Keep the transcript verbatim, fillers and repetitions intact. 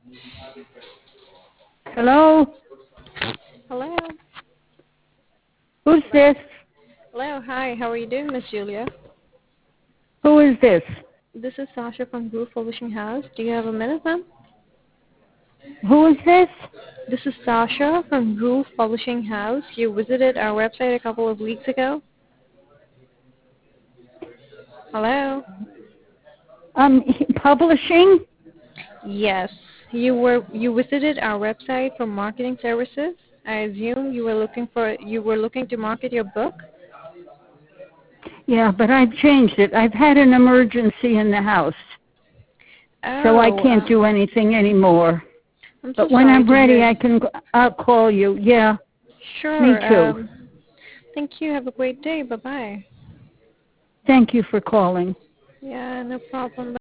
Hello? Hello. Who's Hello. this? Hello. Hi. How are you doing, Miss Julia? Who is this? This is Sasha from Groove Publishing House. Do you have a minute, ma'am? Who is this? This is Sasha from Groove Publishing House. You visited our website a couple of weeks ago. Hello. Um, publishing? Yes. You were you visited our website for marketing services. I assume you were looking for you were looking to market your book. Yeah, but I've changed it. I've had an emergency in the house, so I Oh, can't uh, do anything anymore. I'm so But when sorry I'm to ready, hear. I can. I'll call you. Yeah, me Sure. too. Um, thank you. Have a great day. Bye bye. Thank you for calling. Yeah, no problem.